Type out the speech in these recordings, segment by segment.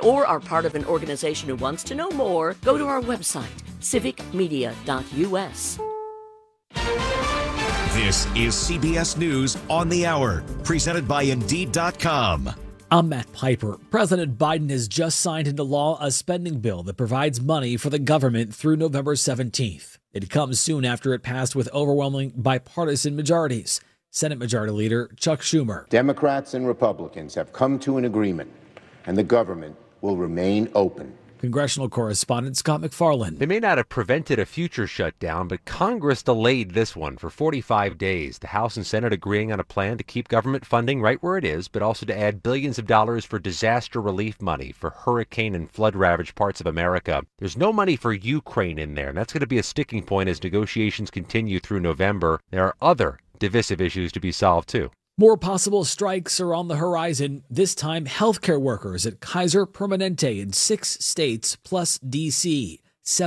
or are part of an organization who wants to know more, go to our website, civicmedia.us. This is CBS News on the Hour, presented by Indeed.com. I'm Matt Piper. President Biden has just signed into law a spending bill that provides money for the government through November 17th. It comes soon after it passed with overwhelming bipartisan majorities. Senate Majority Leader Chuck Schumer. Democrats and Republicans have come to an agreement, and the government will remain open. Congressional correspondent Scott McFarland. They may not have prevented a future shutdown, but Congress delayed this one for 45 days. The House and Senate agreeing on a plan to keep government funding right where it is, but also to add billions of dollars for disaster relief money for hurricane and flood-ravaged parts of America. There's no money for Ukraine in there, and that's going to be a sticking point as negotiations continue through November. There are other divisive issues to be solved, too. More possible strikes are on the horizon, this time healthcare workers at Kaiser Permanente in 6 states plus D.C.,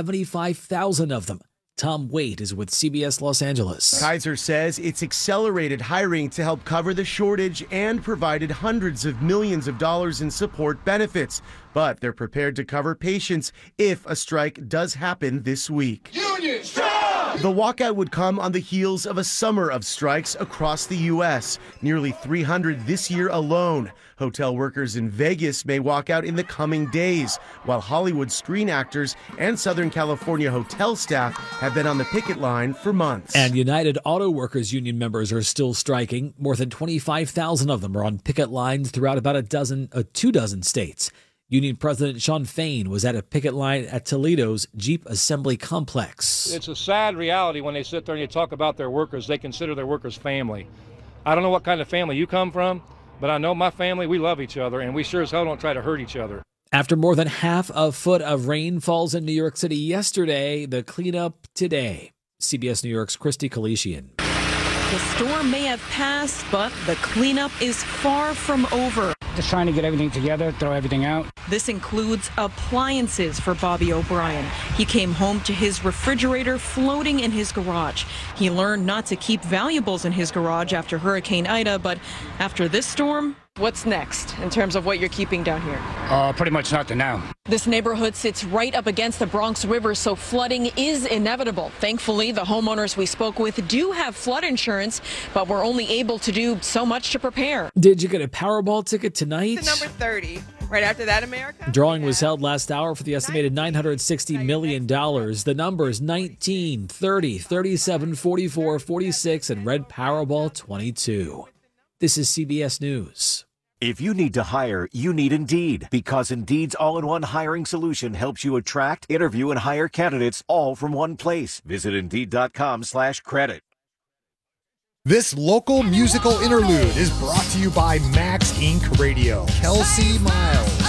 75,000 of them. Tom Waite is with CBS Los Angeles. Kaiser says it's accelerated hiring to help cover the shortage and provided hundreds of millions of dollars in support benefits. But they're prepared to cover patients if a strike does happen this week. Union strike! The walkout would come on the heels of a summer of strikes across the U.S., nearly 300 this year alone. Hotel workers in Vegas may walk out in the coming days, while Hollywood screen actors and Southern California hotel staff have been on the picket line for months. And United Auto Workers Union members are still striking. More than 25,000 of them are on picket lines throughout about 2 dozen states. Union President Shawn Fain was at a picket line at Toledo's Jeep Assembly Complex. It's a sad reality when they sit there and you talk about their workers. They consider their workers family. I don't know what kind of family you come from, but I know my family, we love each other, and we sure as hell don't try to hurt each other. After more than half a foot of rain falls in New York City yesterday, the cleanup today. CBS New York's Christy Kalishian. The storm may have passed, but the cleanup is far from over. Just trying to get everything together, throw everything out. This includes appliances for Bobby O'Brien. He came home to his refrigerator floating in his garage. He learned not to keep valuables in his garage after Hurricane Ida, but after this storm, what's next in terms of what you're keeping down here? Pretty much nothing now. This neighborhood sits right up against the Bronx River, so flooding is inevitable. Thankfully, the homeowners we spoke with do have flood insurance, but we're only able to do so much to prepare. Did you get a Powerball ticket tonight? The number 30. Right after that, America? Drawing was held last hour for the estimated $960 million. The numbers 19, 30, 37, 44, 46, and red Powerball 22. This is CBS News. If you need to hire, you need Indeed, because Indeed's all-in-one hiring solution helps you attract, interview, and hire candidates all from one place. Visit Indeed.com/credit. This local musical interlude is brought to you by Max Inc. Radio. Kelsey Miles.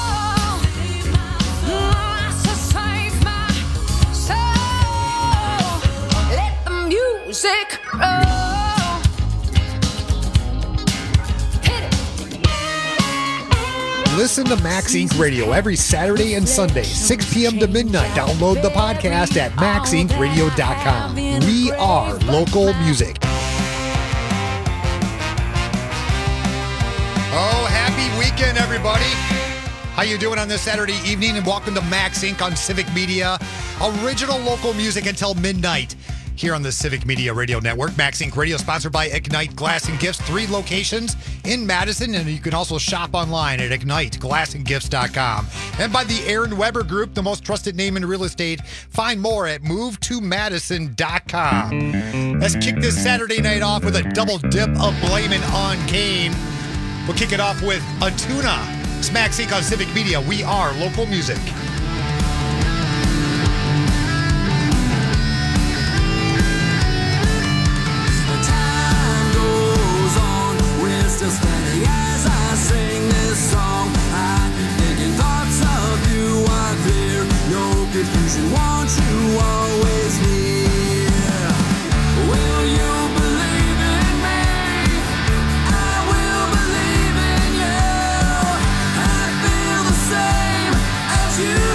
Let the music roll. Listen to Max Inc. Radio every Saturday and Sunday, 6 p.m. to midnight. Download the podcast at maxincradio.com. We are local music. Oh, happy weekend, everybody. How you doing on this Saturday evening? And welcome to Max Inc. on Civic Media. Original local music until midnight here on the Civic Media Radio Network. Max Inc. Radio, sponsored by Ignite Glass and Gifts. 3 locations in Madison, and you can also shop online at IgniteGlassandGifts.com. And by the Aaron Weber Group, the most trusted name in real estate. Find more at MoveToMadison.com. Let's kick this Saturday night off with a double dip of Blaming on Kane. We'll kick it off with a tuna. It's Max Inc. on Civic Media. We are local music. Standing as I sing this song, I'm thinking thoughts of you are clear. No confusion, want you always near. Will you believe in me? I will believe in you. I feel the same as you.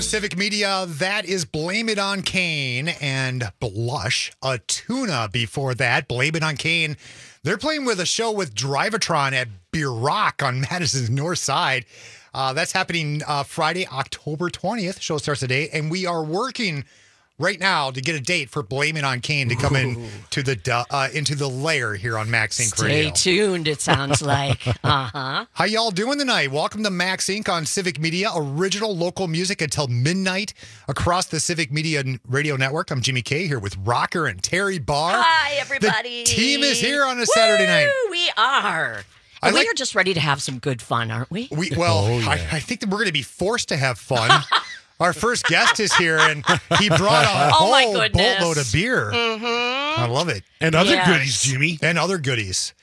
Civic Media. That is Blame It on Kane and Blush. A tuna before that. Blame It on Kane. They're playing with a show with Drivatron at Beer Rock on Madison's North Side. That's happening Friday, October 20th. Show starts today, and we are working right now to get a date for Blame It on Kane to come in to the into the lair here on Max Inc. Radio. Stay tuned, it sounds like. Uh-huh. How y'all doing tonight? Welcome to Max Inc. on Civic Media, original local music until midnight across the Civic Media Radio Network. I'm Jimmy K here with Rocker and Terry Barr. Hi, everybody. The team is here on a Saturday night. We are. And we are just ready to have some good fun, aren't we? I think that we're going to be forced to have fun. Our first guest is here, and he brought a whole boatload of beer. Mm-hmm. I love it. And other goodies, Jimmy. And other goodies.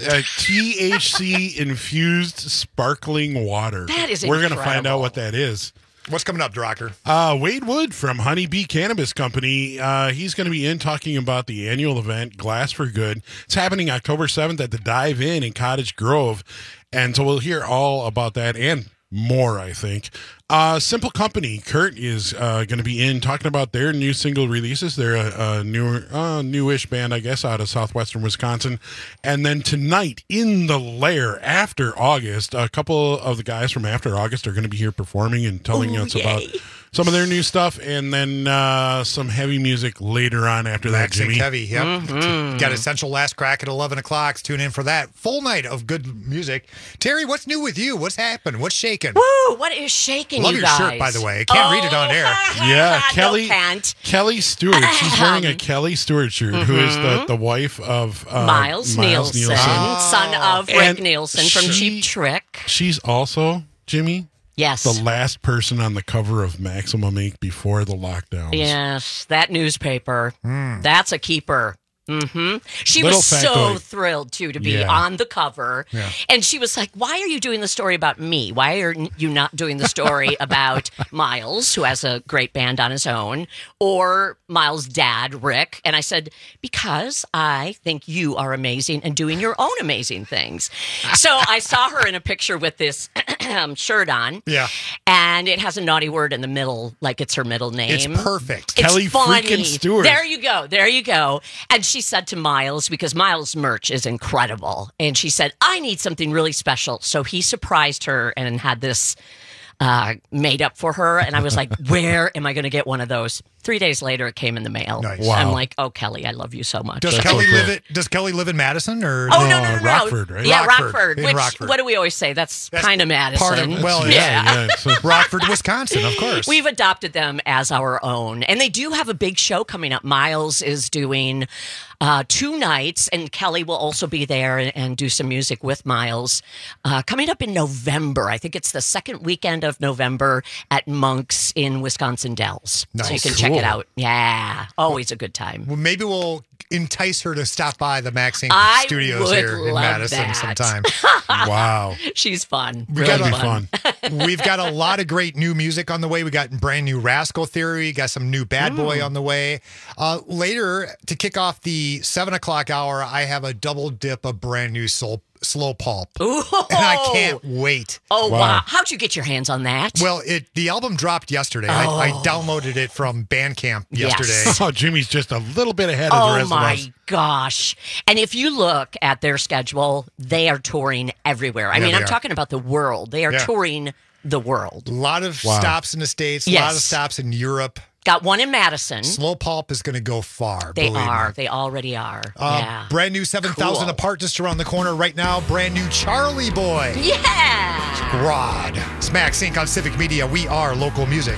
THC-infused sparkling water. That is We're going to find out what that is. What's coming up, Drocker? Wade Wood from Honeybee Cannabis Company. He's going to be in talking about the annual event, Glass for Good. It's happening October 7th at the Dive Inn in Cottage Grove. And so we'll hear all about that and more, I think. Simple Company, Kurt is going to be in talking about their new single releases. They're a newish band, I guess, out of southwestern Wisconsin. And then tonight in the lair after August, a couple of the guys from After August are going to be here performing and telling us about some of their new stuff, and then some heavy music later on after that, Jimmy. Heavy, yep. Mm-hmm. Got Essential Last Crack at 11 o'clock. Tune in for that. Full night of good music. Terry, what's new with you? What's happened? What's shaking? Woo! What is shaking, Love you your guys? shirt, by the way. I can't read it on air. Yeah, Kelly Stewart. She's wearing a Kelly Stewart shirt, who is the wife of Miles Nielsen. Son of Rick Nielsen from Cheap Trick. She's also, Jimmy, yes, the last person on the cover of Maximum Inc. before the lockdowns. Yes, that newspaper. That's a keeper. Mm-hmm. She Little was so thrilled, too, to be on the cover. Yeah. And she was like, why are you doing the story about me? Why are you not doing the story about Miles, who has a great band on his own, or Miles' dad, Rick? And I said, because I think you are amazing and doing your own amazing things. So I saw her in a picture with this shirt on. Yeah. And it has a naughty word in the middle, like it's her middle name. It's perfect. It's Kelly funny. freaking Stewart. There you go. There you go. And she said to Miles, because Miles' merch is incredible, and she said, I need something really special. So he surprised her and had this made up for her. And I was like, where am I going to get one of those? 3 days later, it came in the mail. Nice. Wow. I'm like, oh, Kelly, I love you so much. Does Kelly live in Madison? Or Oh, no. Rockford, right? Yeah, Rockford. In Which, Rockford. what do we always say? That's kind of Madison. Part of, well, yeah. Rockford, Wisconsin, of course. We've adopted them as our own. And they do have a big show coming up. Miles is doing 2 nights, and Kelly will also be there and do some music with Miles. Coming up in November. I think it's the second weekend of November at Monk's in Wisconsin Dells. Nice. So you can check it out. Yeah. Always a good time. Well, maybe we'll entice her to stop by the Max Inc. I studios would here in love Madison that. sometime. Wow. She's fun. That'd be fun. We've got a lot of great new music on the way. We got brand new Rascal Theory. Got some new Bad Boy on the way. Later, to kick off the 7 o'clock hour, I have a double dip of brand new Slow Pulp. Ooh. And I can't wait. Oh, wow. How'd you get your hands on that? Well, the album dropped yesterday. I downloaded it from Bandcamp yesterday. Yes. Oh, Jimmy's just a little bit ahead of the rest of us. Oh, my gosh. And if you look at their schedule, they are touring everywhere. I mean, I'm talking about the world. They are touring the world. A lot of stops in the States, a lot of stops in Europe. Got one in Madison. Slow Pulp is going to go far. They are. They already are. Yeah. Brand new 7,000 apart just around the corner right now. Brand new Charlie Boy. Yeah. Squad. It's Max Inc. on Civic Media. We are local music.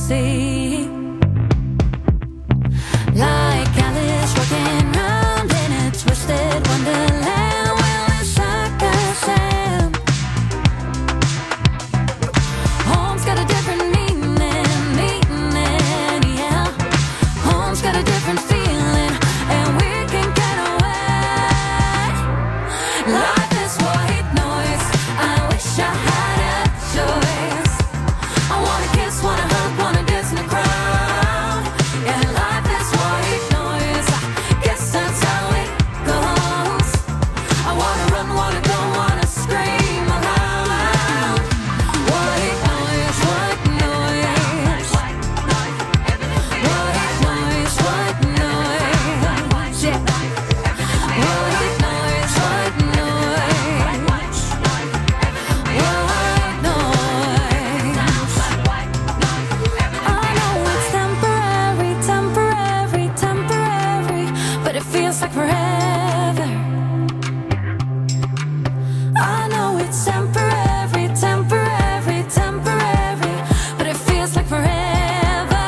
see. Like Alice walking round in a twisted wonderland. Well, it's like I said, home's got a different meaning, yeah. Home's got a different feeling, and we can get away. Life is white noise. I wish I had a choice. I wanna kiss, wanna hug, wanna dance in the crowd. Yeah, life is white noise. I guess that's how it goes. I wanna run, wanna go, wanna scream aloud. White noise, white noise. White noise, white noise. Yeah. White noise, white noise. White noise. I know it's temporary, temporary, temporary, but it feels like forever. I know it's temporary, temporary, temporary, but it feels like forever.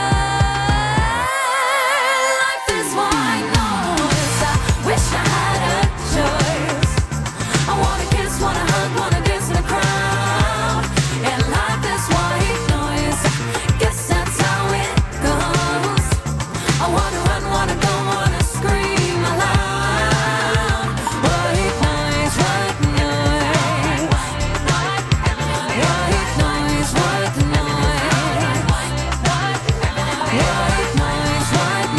Life is white noise. I wish I had a choice. I wanna kiss, wanna hug, wanna dance in the crowd. And life is white noise. Guess that's how it goes. I wanna run, wanna go, wanna scream aloud. White noise, white noise. White noise, white noise. White noise, white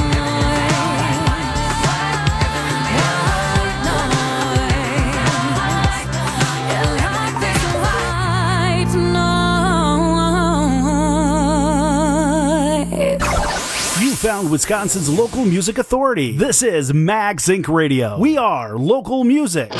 You found Wisconsin's local music authority. This is Max Inc. Radio. We are local music.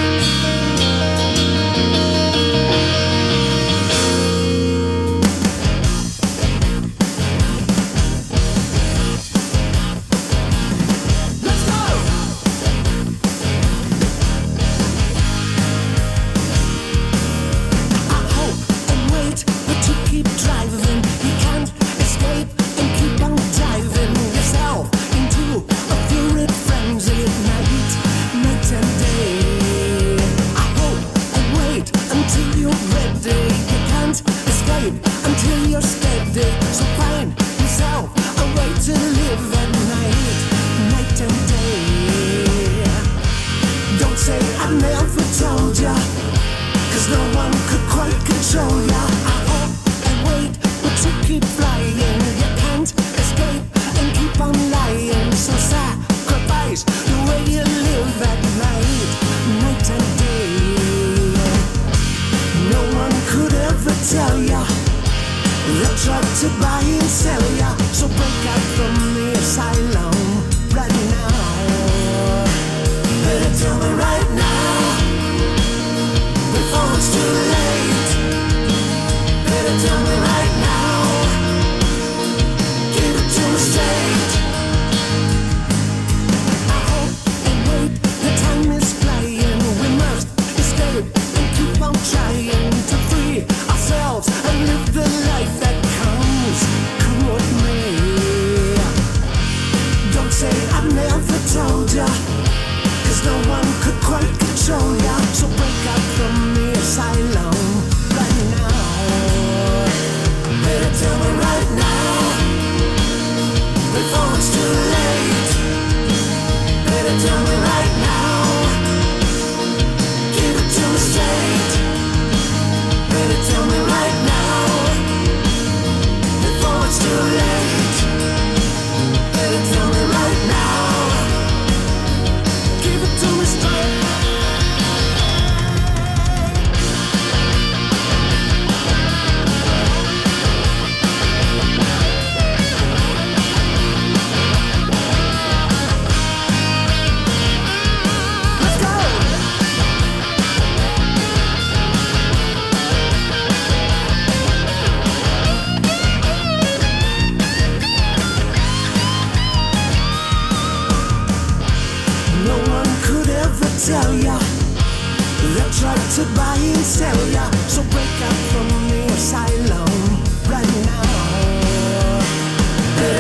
tell ya they'll try to buy and sell ya. So break out from the asylum right now.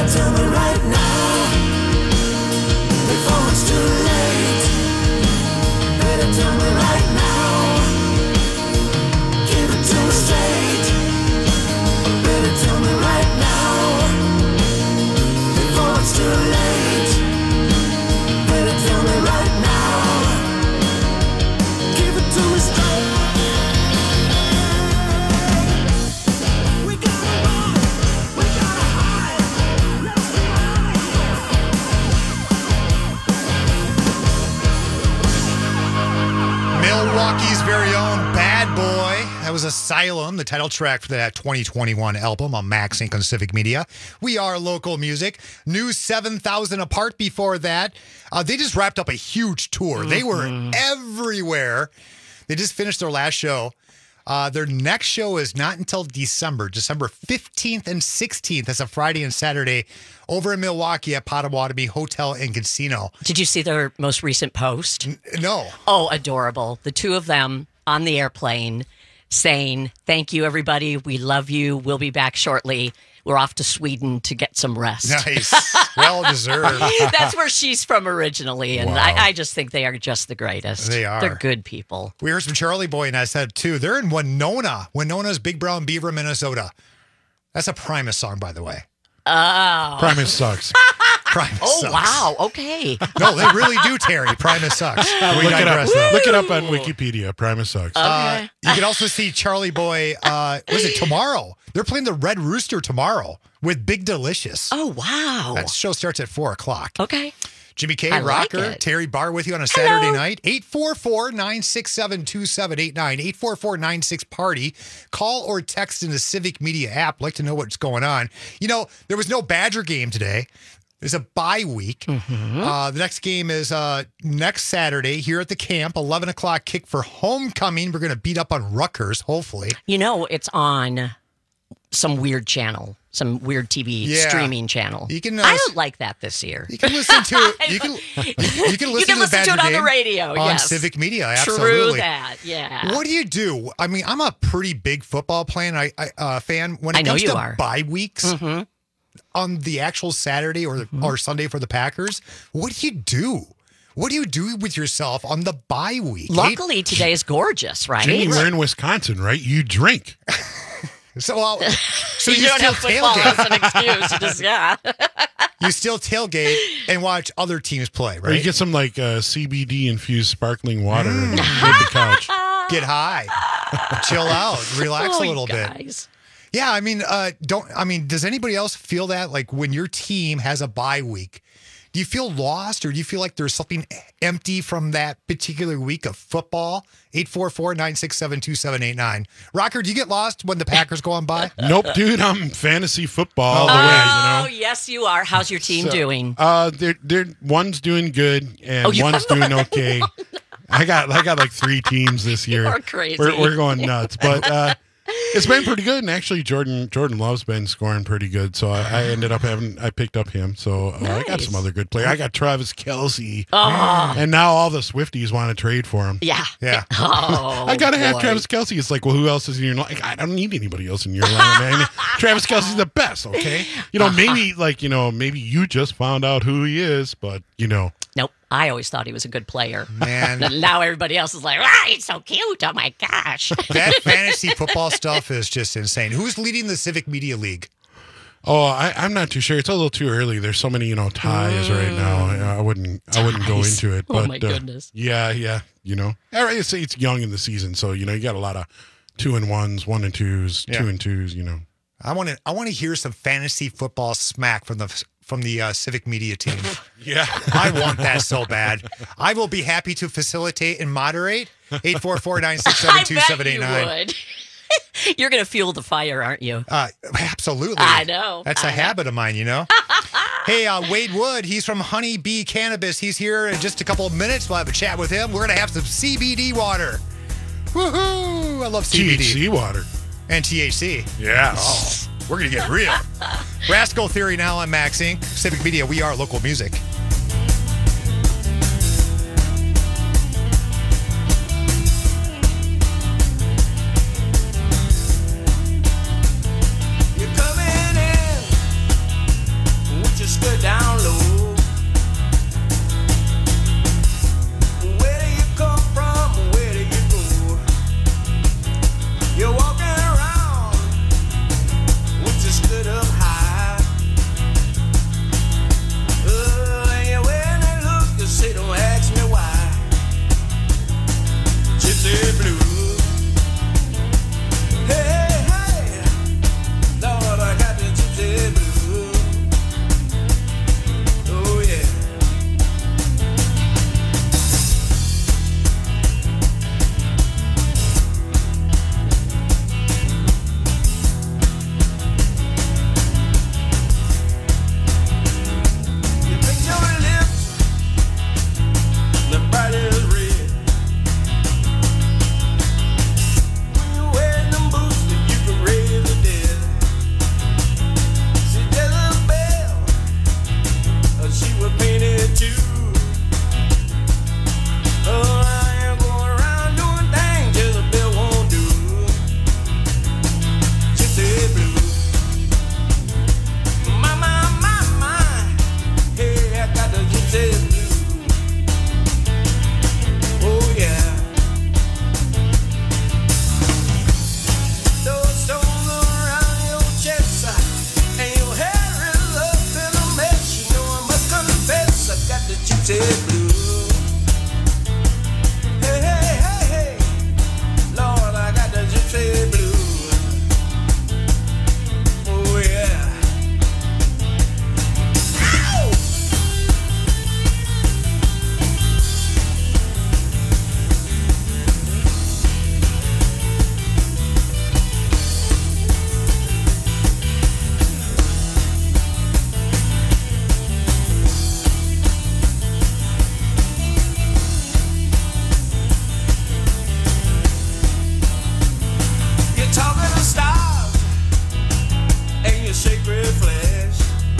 Better tell me right now, before it's too late. Better tell me right now, give it to me straight. Better tell me right now, before it's too late. Better tell me right now, give it to me straight. We gotta run, we gotta hide. Let's be Milwaukee's very own Bad Boy. That was Asylum, the title track for that 2021 album on Max Inc. on Civic Media. We are local music. New 7,000 Apart before that. They just wrapped up a huge tour. They were everywhere. They just finished their last show. Their next show is not until December 15th and 16th. That's a Friday and Saturday over in Milwaukee at Potawatomi Hotel and Casino. Did you see their most recent post? No. Oh, adorable. The two of them on the airplane saying, "Thank you, everybody. We love you. We'll be back shortly. We're off to Sweden to get some rest." Nice. Well deserved. That's where she's from originally, and Wow. I just think they are just the greatest. They are. They're good people. We heard some Charlie Boy and I said too. They're in Winona. Winona's Big Brown Beaver, Minnesota. That's a Primus song, by the way. Oh. Primus sucks. Primus sucks. Wow. Okay. No, they really do, Terry. Primus sucks. We Look it up. digress, though. Look it up on Wikipedia. Primus sucks. Okay. You can also see Charlie Boy, was it tomorrow? They're playing the Red Rooster tomorrow with Big Delicious. Oh, wow. That show starts at 4 o'clock. Okay. Jimmy K, I like Rocker, it. Terry Barr with you on a Saturday night. 844-967-2789. 844-96-PARTY. Call or text in the Civic Media app. Like to know what's going on. You know, there was no Badger game today. There's a bye week. The next game is next Saturday here at the camp, 11 o'clock kick for homecoming. We're going to beat up on Rutgers, hopefully. You know, it's on some weird channel, some weird TV streaming channel. You can, I don't like that this year. You can listen to you can listen to the Badger it on the game radio on yes. Civic Media. True Absolutely. that. Yeah. What do you do? I mean, I'm a pretty big football fan. Fan when I it know comes you to are. bye weeks on the actual Saturday or Sunday for the Packers. What do you do? What do you do with yourself on the bye week? Luckily, today is gorgeous, right? Jimmy, we're in Wisconsin, right? You drink. So you you don't still have football tailgate. as an excuse. You just, yeah. You still tailgate and watch other teams play, Or you right? get some like CBD infused sparkling water and with the couch. Get high, chill out, relax a little bit. Guys. Yeah, I mean, does anybody else feel that? Like when your team has a bye week, do you feel lost or do you feel like there's something empty from that particular week of football? 844-967-2789. Rocker, do you get lost when the Packers go on by? Nope, dude. I'm fantasy football all the way. Oh, You know. yes, you are. How's your team doing? They're one's doing good and you one's have doing okay. I got like 3 teams this year. You're crazy. We're going nuts, but it's been pretty good. And actually, Jordan Love's been scoring pretty good. So I ended up I picked up him. So I got some other good players. I got Travis Kelce, and now all the Swifties want to trade for him. Yeah. Oh, I gotta have boy. Travis Kelce. It's like, well, who else is in your line? I don't need anybody else in your line, man. Travis Kelce's the best, okay? Maybe you just found out who he is, but Nope. I always thought he was a good player. Man. And now everybody else is like, he's so cute. Oh, my gosh. That fantasy football stuff is just insane. Who's leading the Civic Media League? Oh, I'm not too sure. It's a little too early. There's so many, ties right now. I wouldn't go into it. Oh, But, my goodness. Yeah. It's young in the season, so you got a lot of 2-1s, 1-2s, 2-2s. I want to hear some fantasy football smack from the Civic Media team. Yeah. I want that so bad. I will be happy to facilitate and moderate. 844-967-2789. I bet you would. You're going to fuel the fire, aren't you? Absolutely. I know. That's a habit of mine, Hey, Wade Wood, he's from Honey Bee Cannabis. He's here in just a couple of minutes. We'll have a chat with him. We're going to have some CBD water. Woohoo! I love CBD. THC water. And THC. Yeah. Oh, we're going to get real. Rascal Theory now on Max Inc. Civic Media, we are local music. You're coming in gypsy blues. Hey, hey, hey, hey, Lord, I got the gypsy blues. Oh, yeah. Ow! Talking to stars and your sacred flesh.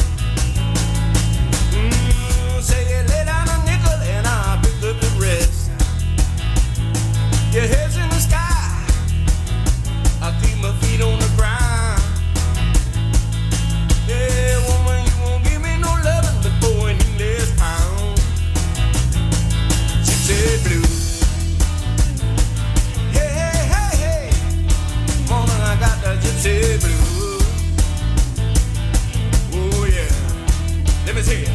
Say you lay down a nickel and I'll pick up the rest. Your head's in the sky, I keep my feet on the ground. Yeah, woman, you won't give me no loving before an English pound. Gypsy blues. I got the gypsy blues. Oh yeah, let me see it.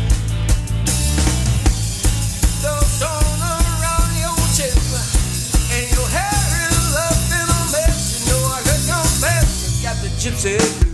Those on around your chest and your hair is up in a mess. You know I got your best. Got the gypsy blues.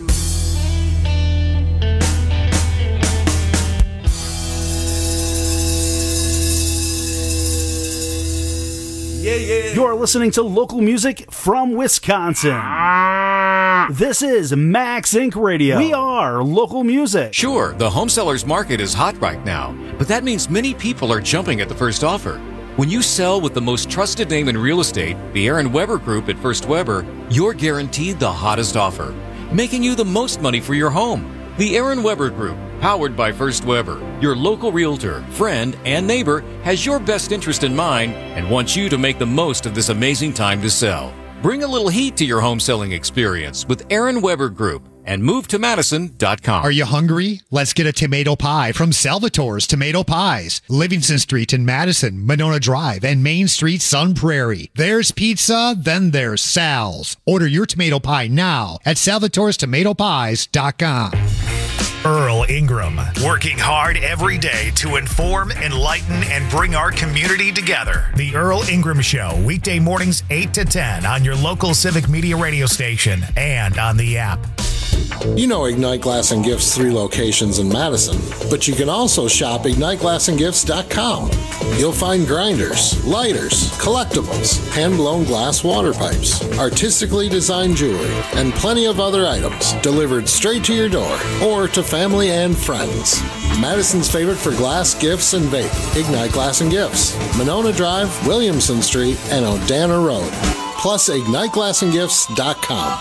Yeah, yeah. You're listening to local music from Wisconsin. This is Max Inc. Radio. We are local music. Sure, the home sellers market is hot right now, but that means many people are jumping at the first offer. When you sell with the most trusted name in real estate, the Aaron Weber Group at First Weber, you're guaranteed the hottest offer, making you the most money for your home. The Aaron Weber Group, powered by First Weber, your local realtor, friend, and neighbor, has your best interest in mind and wants you to make the most of this amazing time to sell. Bring a little heat to your home selling experience with Aaron Weber Group and move to Madison.com. Are you hungry? Let's get a tomato pie from Salvatore's Tomato Pies. Livingston Street in Madison, Monona Drive, and Main Street, Sun Prairie. There's pizza, then there's Sal's. Order your tomato pie now at salvatorestomatopies.com. Earl Ingram, working hard every day to inform, enlighten, and bring our community together. The Earl Ingram Show, weekday mornings 8 to 10 on your local Civic Media radio station and on the app. You know Ignite Glass and Gifts 3 locations in Madison, but you can also shop IgniteGlassandGifts.com. You'll find grinders, lighters, collectibles, hand-blown glass water pipes, artistically designed jewelry, and plenty of other items delivered straight to your door or to family and friends. Madison's favorite for glass, gifts, and vape, Ignite Glass and Gifts, Monona Drive, Williamson Street, and Odana Road. Plus IgniteGlassandGifts.com.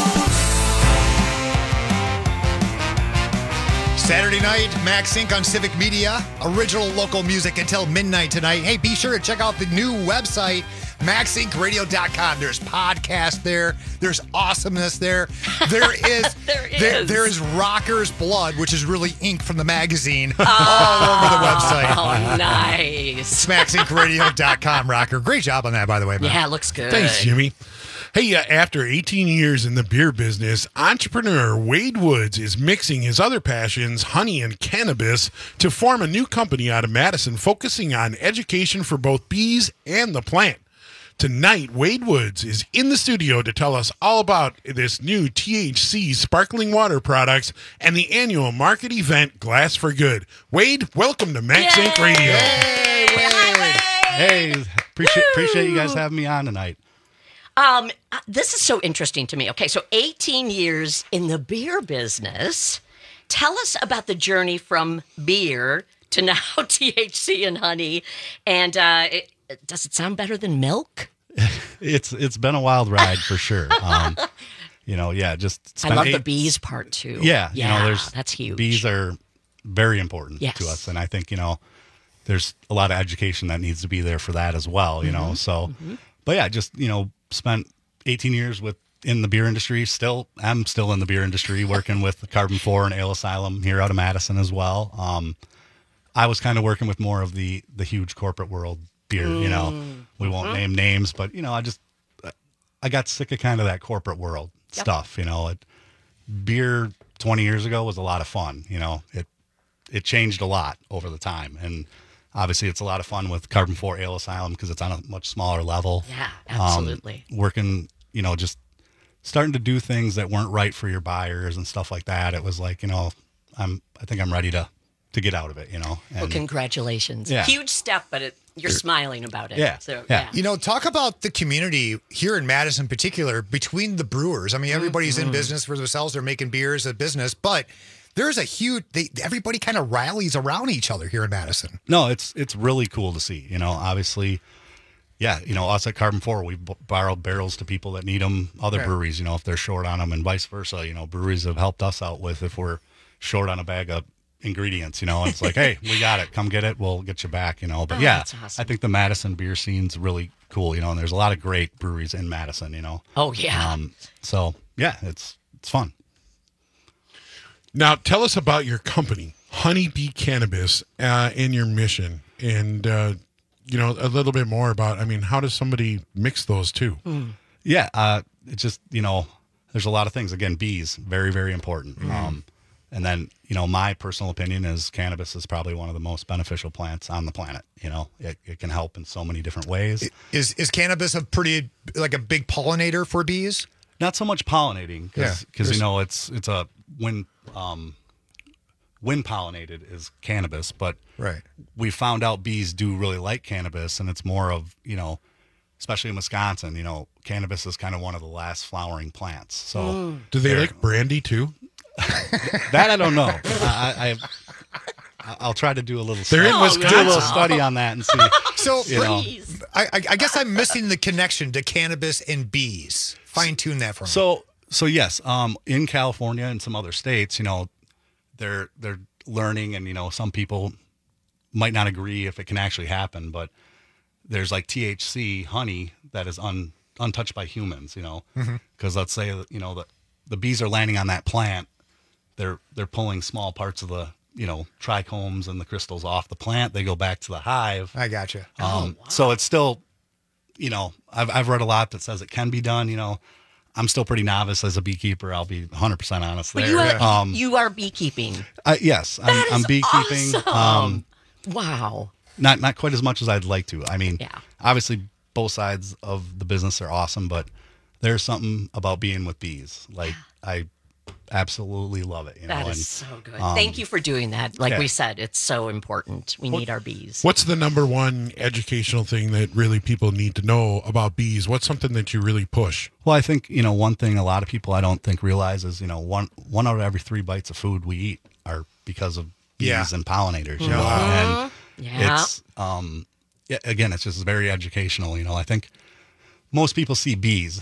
Saturday night, Max Inc. on Civic Media. Original local music until midnight tonight. Hey, be sure to check out the new website, MaxIncRadio.com. There's podcasts there. There's awesomeness there. There is there is Rocker's Blood, which is really ink from the magazine, all over the website. Oh, nice. MaxIncRadio.com, Rocker. Great job on that, by the way, man. Yeah, it looks good. Thanks, Jimmy. Hey, after 18 years in the beer business, entrepreneur Wade Woods is mixing his other passions, honey and cannabis, to form a new company out of Madison focusing on education for both bees and the plant. Tonight, Wade Woods is in the studio to tell us all about this new THC sparkling water products and the annual market event, Glass for Good. Wade, welcome to Max Inc. Radio. Hey, Wade. Hey, appreciate you guys having me on tonight. This is so interesting to me. Okay, so 18 years in the beer business. Tell us about the journey from beer to now THC and honey. And does it sound better than milk? It's been a wild ride for sure. Just I love the bees part too. Yeah, that's huge. Bees are very important to us, and I think there's a lot of education that needs to be there for that as well. But yeah, spent 18 years in the beer industry. I'm still in the beer industry, working with Carbon 4 and Ale Asylum here out of Madison as well. I was kind of working with more of the huge corporate world beer. We won't name names, but I got sick of kind of that corporate world stuff. Beer 20 years ago was a lot of fun. It changed a lot over the time, and obviously it's a lot of fun with Carbon 4 Ale Asylum because it's on a much smaller level. Yeah, absolutely. Working, just starting to do things that weren't right for your buyers and stuff like that. It was like, I think I'm ready to get out of it, Well, And, congratulations. Yeah. Huge step, but you're smiling about it. Yeah. So, Yeah. Talk about the community here in Madison in particular between the brewers. I mean, everybody's in business for themselves. They're making beers a business, but there's a huge, everybody kind of rallies around each other here in Madison. No, it's really cool to see, obviously. Yeah, us at Carbon 4, we borrowed barrels to people that need them. Other breweries, if they're short on them, and vice versa. Breweries have helped us out with if we're short on a bag of ingredients. It's like, hey, we got it. Come get it. We'll get you back. But that's awesome. I think the Madison beer scene's really cool. And there's a lot of great breweries in Madison. Oh yeah. So yeah, it's fun. Now, tell us about your company, Honeybee Cannabis, and your mission, and a little bit more about. I mean, how does somebody mix those two? Yeah, it's just there's a lot of things. Again, bees, very very important. And then my personal opinion is cannabis is probably one of the most beneficial plants on the planet. It can help in so many different ways. Is cannabis a big pollinator for bees? Not so much pollinating because it's a wind pollinated is cannabis, but we found out bees do really like cannabis, and it's more of especially in Wisconsin, cannabis is kind of one of the last flowering plants. So do they like brandy too? That I don't know. I'll try to do a little study on that and see. So I guess I'm missing the connection to cannabis and bees. Fine tune that for me. So yes, in California and some other states, they're learning, and some people might not agree if it can actually happen, but there's like THC honey that is untouched by humans, because let's say the bees are landing on that plant, they're pulling small parts of the trichomes and the crystals off the plant. They go back to the hive. I gotcha. So it's still, I've read a lot that says it can be done. I'm still pretty novice as a beekeeper. I'll be 100% honest there. You are beekeeping. Yes, I'm beekeeping. Awesome. Wow. Not quite as much as I'd like to. I mean, obviously both sides of the business are awesome, but there's something about being with bees. Like I absolutely love it. That is so good. Thank you for doing that. Like we said, it's so important. We need our bees. What's the number one educational thing that really people need to know about bees? What's something that you really push? Well, I think, one thing a lot of people I don't think realize is, one out of every 3 bites of food we eat are because of bees and pollinators, and it's, again, it's just very educational. I think most people see bees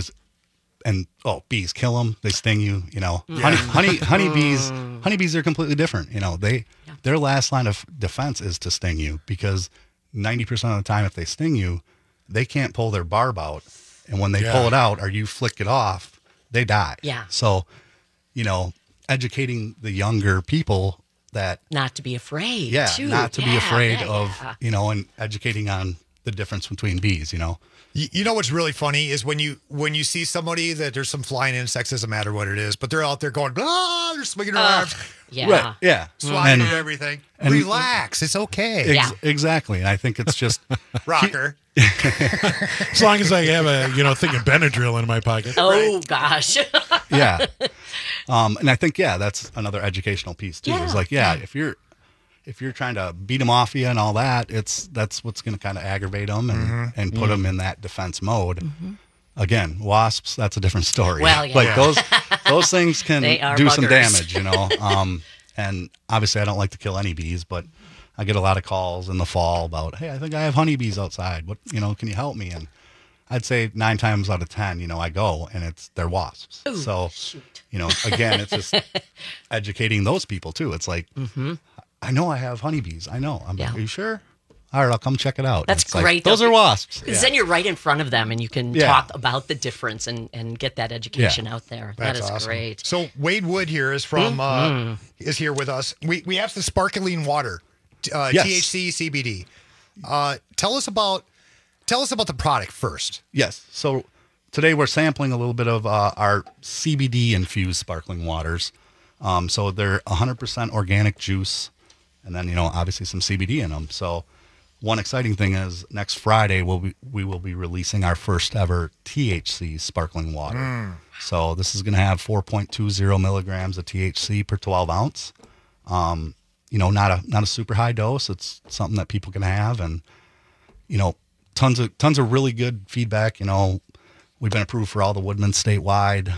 bees kill them, they sting you. Honeybees are completely different. Their last line of defense is to sting you, because 90% of the time, if they sting you, they can't pull their barb out, and when they pull it out or you flick it off, they die. Yeah. So, educating the younger people that not to be afraid. Yeah, too. Not to be afraid of and educating on the difference between bees. You know what's really funny is when you see somebody that there's some flying insects, doesn't matter what it is, but they're out there going, blah, they're swinging their arms. Yeah. Right, yeah. Swatting and everything. And relax. It's okay. Exactly. And I think it's just rocker. As long as I have a thing of Benadryl in my pocket. Oh gosh. Yeah. And I think that's another educational piece too. It's like if you're trying to beat them off you and all that, that's what's going to kind of aggravate them and put them in that defense mode. Again, wasps, that's a different story. Well, like those things can do some buggers. damage, and obviously I don't like to kill any bees, but I get a lot of calls in the fall about, hey, I think I have honeybees outside. What, can you help me? And I'd say 9 times out of 10, I go and they're wasps. Ooh, so, shoot. Again, it's just educating those people too. It's like, I know I have honeybees. I know. Are you sure? All right, I'll come check it out. That's great. like, those are wasps. Because then you're right in front of them and you can talk about the difference and get that education out there. That's that is awesome. great. So Wade Wood here is from is here with us. We have the sparkling water, THC, CBD. Tell us about the product first. Yes. So today we're sampling a little bit of our CBD infused sparkling waters. So they're 100% organic juice. and then obviously some CBD in them. So one exciting thing is next Friday we will be releasing our first ever THC sparkling water. So this is going to have 4.20 milligrams of THC per 12 ounce. Not a super high dose. It's something that people can have, and tons of really good feedback. We've been approved for all the Woodman statewide.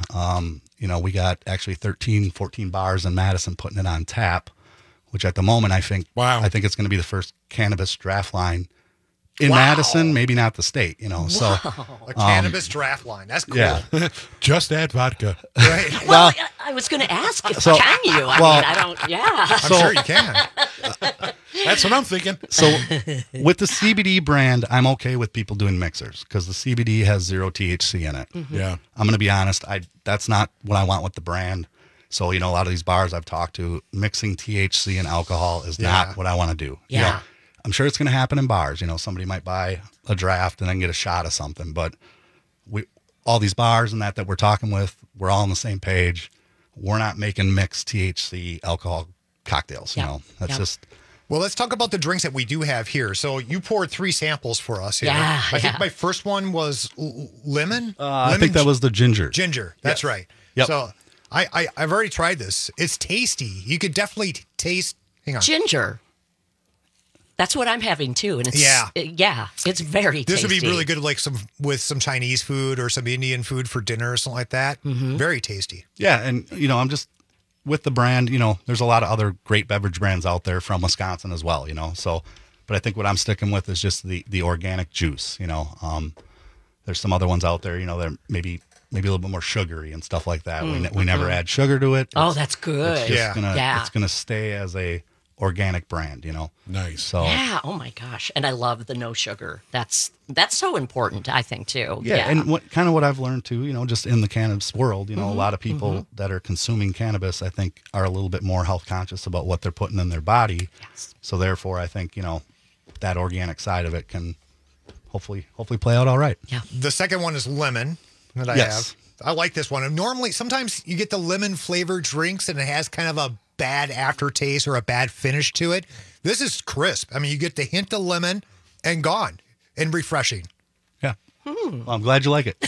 We got actually 14 bars in Madison putting it on tap, which at the moment I think it's going to be the first cannabis draft line in Madison, maybe not the state, So a cannabis draft line. That's cool. Yeah. Just add vodka. Right. Well, I was going to ask if can you? I don't. Yeah. I'm sure you can. That's what I'm thinking. So with the CBD brand, I'm okay with people doing mixers because the CBD has 0 THC in it. Yeah. I'm going to be honest. That's not what I want with the brand. So, a lot of these bars I've talked to, mixing THC and alcohol is not what I want to do. Yeah. I'm sure it's going to happen in bars. Somebody might buy a draft and then get a shot of something. But all these bars and that we're talking with, we're all on the same page. We're not making mixed THC alcohol cocktails. That's just. Well, let's talk about the drinks that we do have here. So you poured 3 samples for us here. Yeah, I think my first one was lemon. I think that was the ginger. Ginger. That's right. Yep. So I've already tried this. It's tasty. You could definitely taste. Hang on. Ginger. That's what I'm having too, and it's it's very tasty. This would be really good, like with some Chinese food or some Indian food for dinner or something like that. Very tasty. Yeah, and I'm just with the brand. There's a lot of other great beverage brands out there from Wisconsin as well. So, but I think what I'm sticking with is just the organic juice. There's some other ones out there. They're maybe a little bit more sugary and stuff like that. We never add sugar to it. That's good. It's just it's gonna stay as a organic brand, Nice. So oh my gosh, and I love the no sugar. That's so important, I think too. And what I've learned too, just in the cannabis world, a lot of people that are consuming cannabis, I think, are a little bit more health conscious about what they're putting in their body. Yes. So therefore, I think that organic side of it can hopefully play out all right. Yeah. The second one is lemon that I have. I like this one. And normally, sometimes you get the lemon flavored drinks and it has kind of a bad aftertaste or a bad finish to it. This is crisp. I mean, you get the hint of lemon and gone and refreshing. Yeah. Well, I'm glad you like it.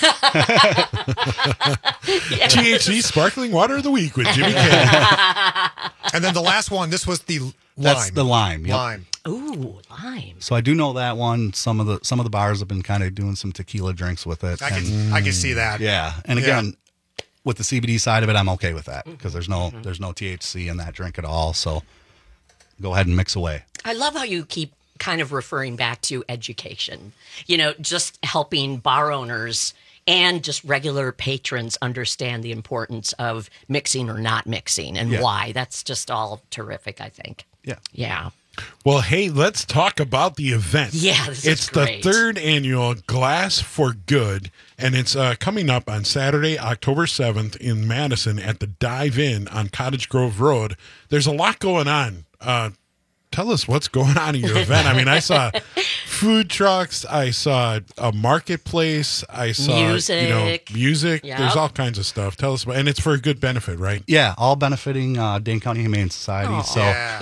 THC sparkling water of the week with Jimmy K. And then the last one, this was the lime. That's the lime. Yep. Lime. Ooh, lime. So I do know that one. Some of the bars have been kind of doing some tequila drinks with it. I can see that. Yeah. And again, with the CBD side of it, I'm okay with that because there's no THC in that drink at all. So go ahead and mix away. I love how you keep kind of referring back to education. Just helping bar owners and just regular patrons understand the importance of mixing or not mixing and why. That's just all terrific, I think. Yeah. Yeah. Well, hey, let's talk about the event. Yeah, this it's is great. the 3rd annual Glass for Good, and it's coming up on Saturday, October 7th in Madison at the Dive Inn on Cottage Grove Road. There's a lot going on. Tell us what's going on in your event. I mean, I saw food trucks. I saw a marketplace. I saw music. Yep. There's all kinds of stuff. Tell us about, and it's for a good benefit, right? Yeah, all benefiting Dane County Humane Society. Aww.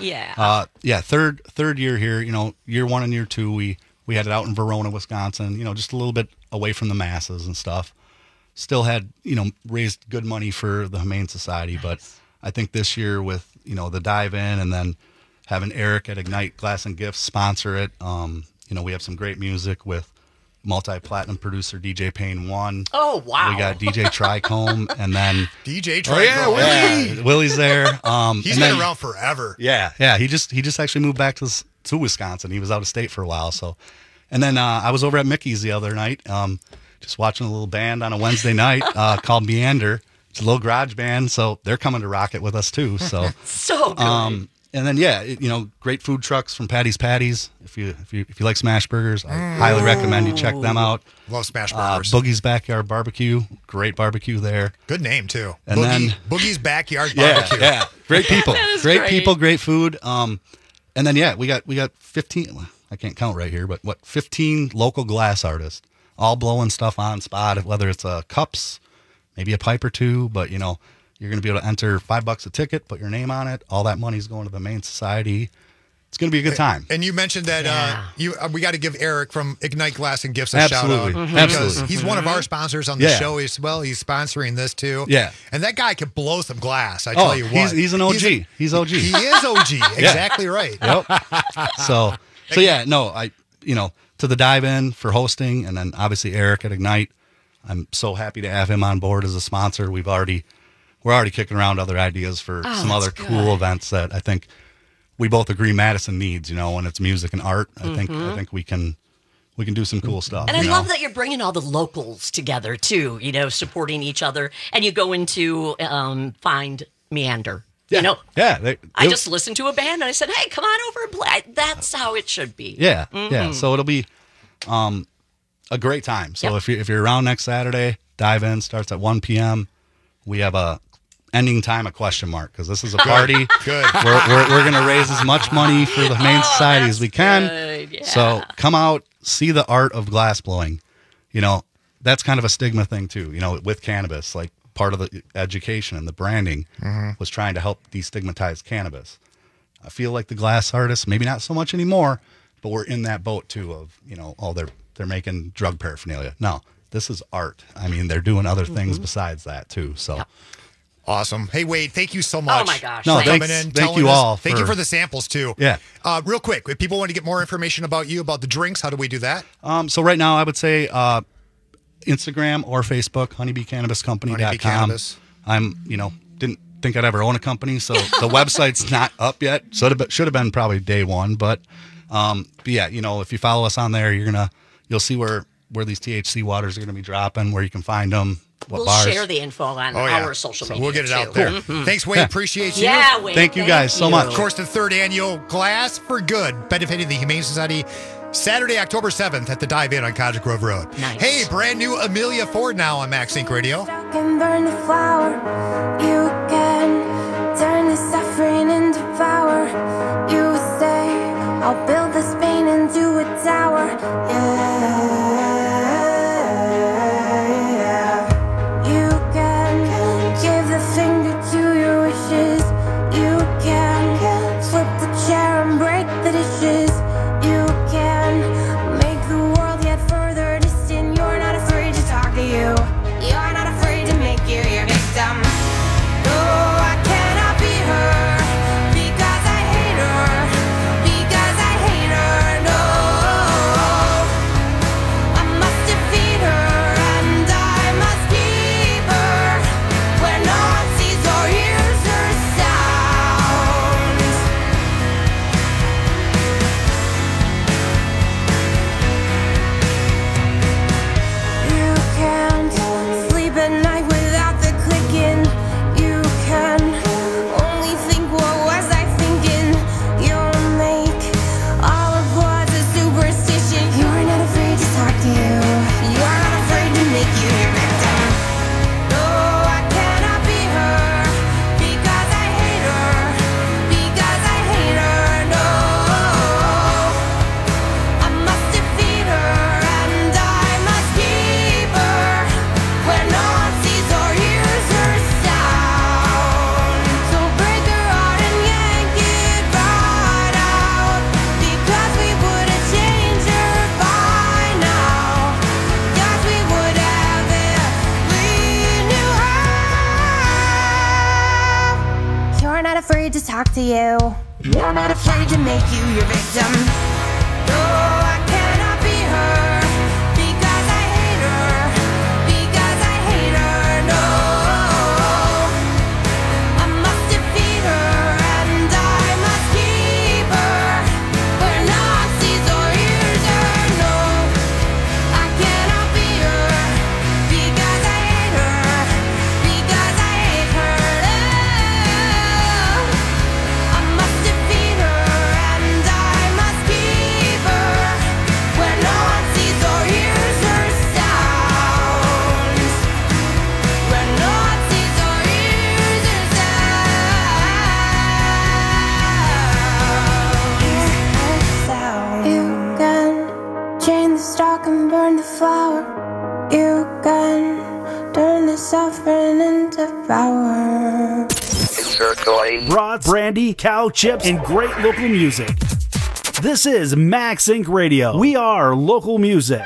So third year here. Year 1 and year 2, we had it out in Verona, Wisconsin. Just a little bit away from the masses and stuff. Still had raised good money for the Humane Society, but I think this year with the Dive In and then having Eric at Ignite Glass and Gifts sponsor it. We have some great music with multi-platinum producer DJ Payne 1. Oh, wow. We got DJ Tricombe and then DJ Tricombe. Willie. Willie's there. He's been around forever. Yeah. He just actually moved back to Wisconsin. He was out of state for a while. So, and then I was over at Mickey's the other night, just watching a little band on a Wednesday night called Meander. It's a little garage band, so they're coming to rock it with us too. So so good. And then great food trucks from Patty's Patties. If you like smash burgers, I highly recommend you check them out. Love smash burgers. Boogie's Backyard Barbecue, great barbecue there. Good name too. And then Boogie's Backyard Barbecue. Yeah, great people, great people, great food. And then we got 15. I can't count right here, but 15 local glass artists, all blowing stuff on spot. Whether it's cups, maybe a pipe or two, but you're going to be able to enter $5 a ticket, put your name on it. All that money's going to the Humane Society. it's going to be a good time. And you mentioned that we got to give Eric from Ignite Glass and Gifts a Absolutely. shout out. Mm-hmm. Because Absolutely. he's one of our sponsors on the show as well. He's sponsoring this too. Yeah. And that guy can blow some glass. I tell you what. He's an OG. He's OG. He is OG. Exactly right. Yep. So yeah, no, to the Dive In for hosting, and then obviously Eric at Ignite. I'm so happy to have him on board as a sponsor. We're already kicking around other ideas for some other cool events that I think we both agree Madison needs. When it's music and art, I think we can do some cool stuff. And I love that you're bringing all the locals together too. Supporting each other, and you go into Find Meander. Yeah. I just listened to a band and I said, "Hey, come on over and play." That's how it should be. Yeah, yeah. So it'll be a great time. So if you're around next Saturday, Dive In starts at 1 p.m. We have a ending time a question mark because this is a party. Good. We're going to raise as much money for the Humane Society as we can. Good. Yeah. So come out, see the art of glass blowing. That's kind of a stigma thing too. With cannabis, like part of the education and the branding was trying to help destigmatize cannabis. I feel like the glass artists, maybe not so much anymore, but we're in that boat too of they're making drug paraphernalia. No, this is art. I mean, they're doing other things besides that too. So awesome. Hey, Wade, thank you so much. Oh my gosh. No, coming in. Thank you all. Thank you for the samples too. Yeah. Real quick, if people want to get more information about you, about the drinks, how do we do that? So right now I would say Instagram or Facebook, honeybeecannabiscompany.com. Honeybee Cannabis. I'm, didn't think I'd ever own a company, so the website's not up yet. So it should have been probably day one, but yeah, if you follow us on there, you'll see where these THC waters are going to be dropping, where you can find them. We'll bars. share the info on our social media. We'll get it out too. there. Mm-hmm. Thanks, Wade. Appreciate you. Yeah, Wade. Thank you guys so much. Of course, the third annual Glass for Good, benefiting the Humane Society, Saturday, October 7th at the Dive In on Cottage Grove Road. Nice. Hey, brand new Amelia Ford now on Max Inc. Radio. You can burn the flower. You can turn the suffering into power. You say, I'll build this pain into a tower. Yeah. You can give the finger to your wishes. You can flip the chair and break the dishes. You can make the world yet further distant. You're not afraid to talk to you. You're not afraid to make you your victim. No, I cannot be her because I hate her. Because I hate her. No, I must defeat her and I must keep her where no one sees or hears her sounds. You can't sleep at night without the clicking. You can only think, what was I thinking? You'll make all of what's a superstition. You're not afraid to talk to you. You're not afraid to make you your victim. No, I cannot be her because I hate her. Because I hate her. No, I must defeat her and I must keep her where no one sees or hears her sound. So break her heart and yank it right out, because we would have changed her by now. Yes, we would have if we knew how. You're not afraid to talk to you. You're not afraid to make you your victim. No, I cannot be her because I hate her. Because I hate her. No, I must defeat her and I must keep her where no one sees or hears her. No, I cannot be her because I hate her. Because I hate her. I must defeat her and I must keep her where no one sees or hears her sounds. Where no one sees or hears her sounds. You can chain the stalk and burn the flower. You can turn the suffering into power. Broad, brandy, cow chips, and great local music. This is Max Inc. Radio. We are local music.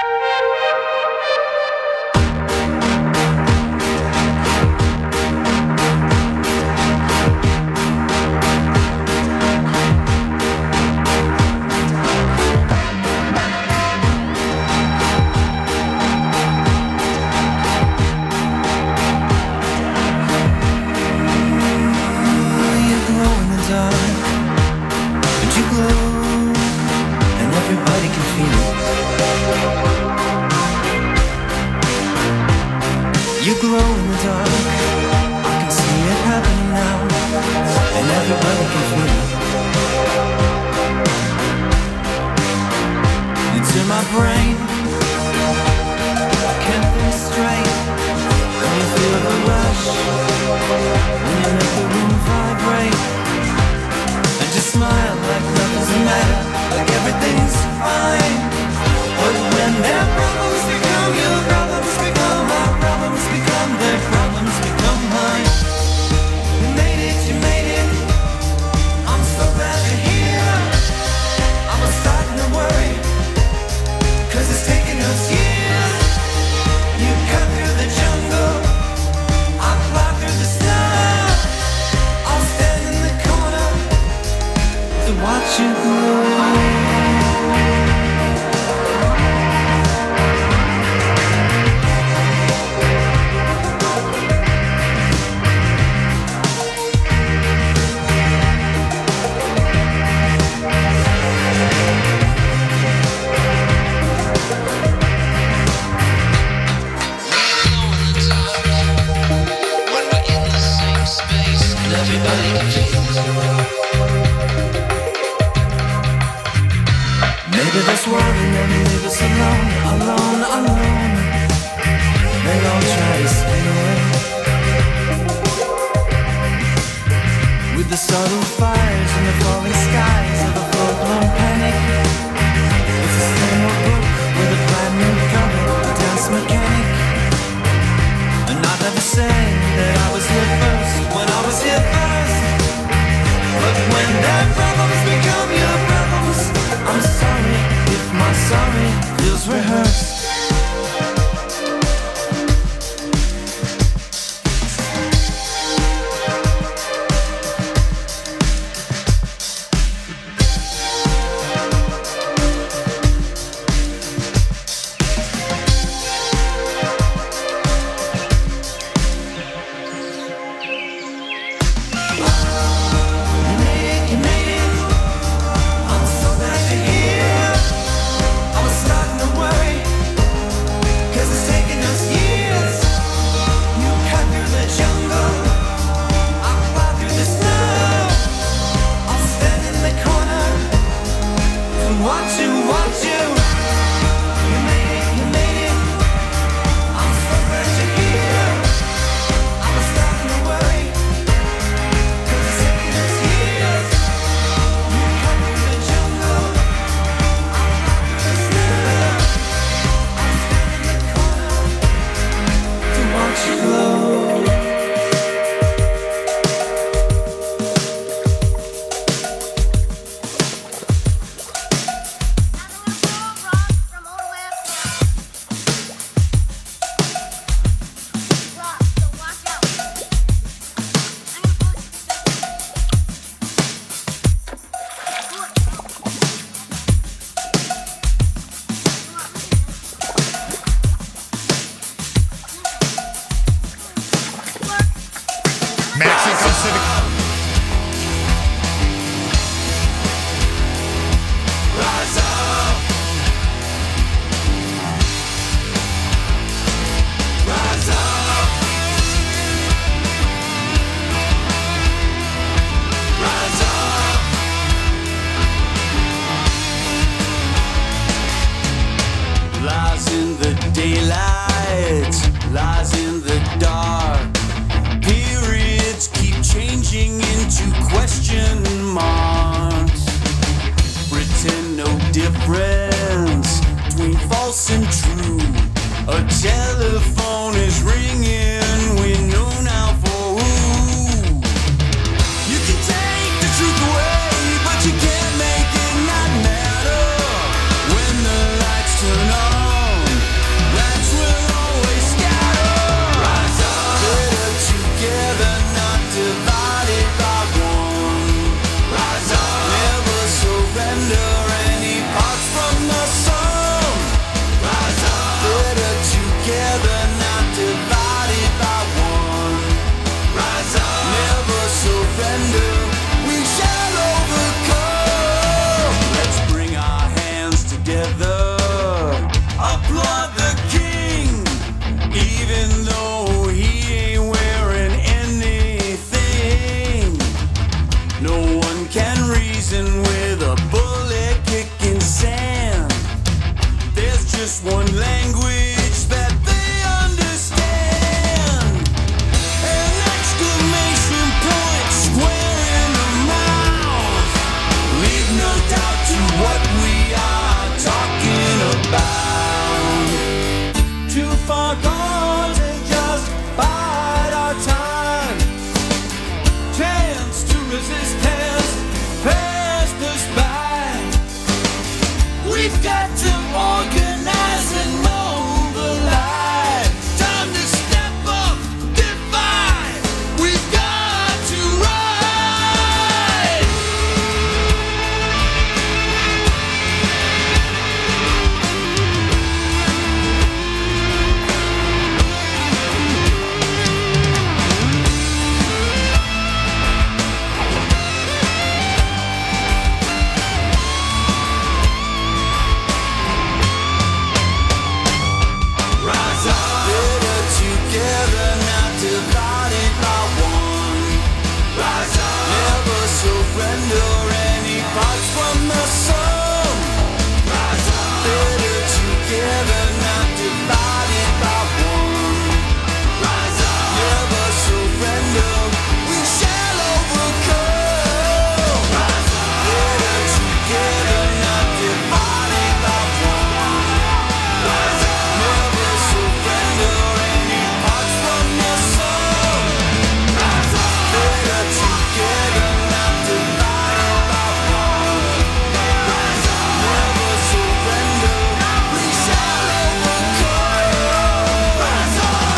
Telephone is ringing. We know now for who. You can take the truth away, but you can't make it not We've got to organize and mobilize. Time to step up, divide. We've got to rise. Rise up. Better together, not divided by one. Rise up. Never surrender any parts from the sun. Rise up. Better together, not divided by one. Rise up. Never surrender. We shall overcome. Rise up. Better together, not divided by one. Rise up. Never surrender any parts from the sun. Rise up. Better together, not divided by one. Rise up. Never surrender. We shall overcome. Rise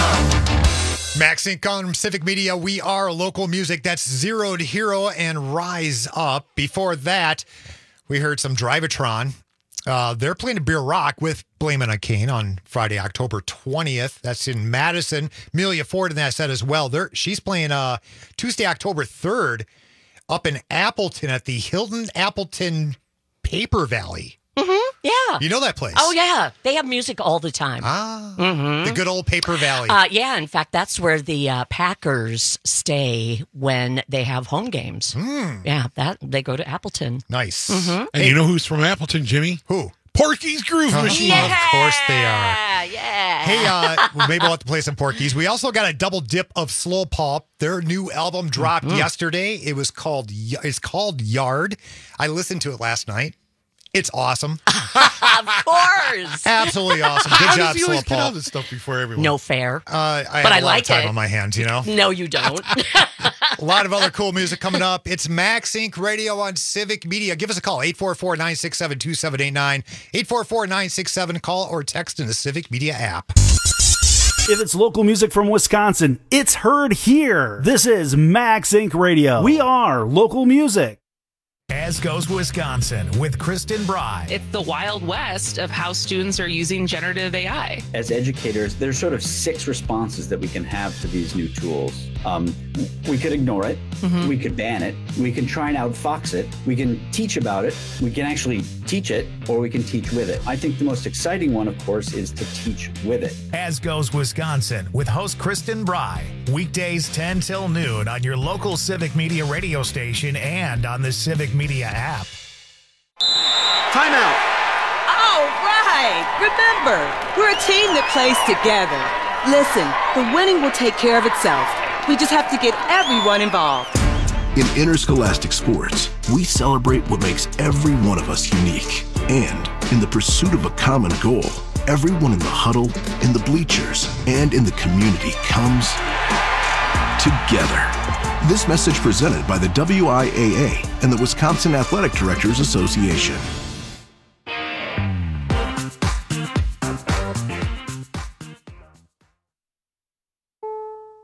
up. Max Inc. on Civic Media. We are local music. That's Zero to Hero and Rise Up. Before that, we heard some Drivatron. They're playing a Beer Rock with Blame It on Kane on Friday, October 20th. That's in Madison. Amelia Ford in that set as well. She's playing Tuesday, October 3rd up in Appleton at the Hilton Appleton Paper Valley. Yeah. You know that place? Oh, yeah. They have music all the time. The good old Paper Valley. Yeah, in fact, that's where the Packers stay when they have home games. Yeah, they go to Appleton. Nice. And you know who's from Appleton, Jimmy? Who? Porky's Groove Machine. Of course they are. Yeah. Hey, maybe we'll have to play some Porky's. We also got a double dip of Slow Pulp. Their new album dropped yesterday. It's called Yard. I listened to it last night. It's awesome. Of course. Absolutely awesome. Good How job, does he Slow always get all Pulp. this stuff before everyone? No fair. I But have I a lot like of time it. on my hands, you know? No, you don't. A lot of other cool music coming up. It's Max Inc. Radio on Civic Media. Give us a call, 844-967-2789. 844-967. Call or text in the Civic Media app. If it's local music from Wisconsin, it's heard here. This is Max Inc. Radio. We are local music. As Goes Wisconsin with Kristen Bry. It's the Wild West of how students are using generative AI. As educators, there's sort of 6 responses that we can have to these new tools. We could ignore it. We could ban it. We can try and outfox it. We can teach about it. We can actually teach it, or we can teach with it. I think the most exciting one, of course, is to teach with it. As Goes Wisconsin with host Kristen Bry. Weekdays 10 till noon on your local Civic Media radio station and on the Civic Media app. Timeout. All right. Remember, we're a team that plays together. Listen, the winning will take care of itself. We just have to get everyone involved. In interscholastic sports, we celebrate what makes every one of us unique. And in the pursuit of a common goal, everyone in the huddle, in the bleachers, and in the community comes together. This message presented by the WIAA and the Wisconsin Athletic Directors Association.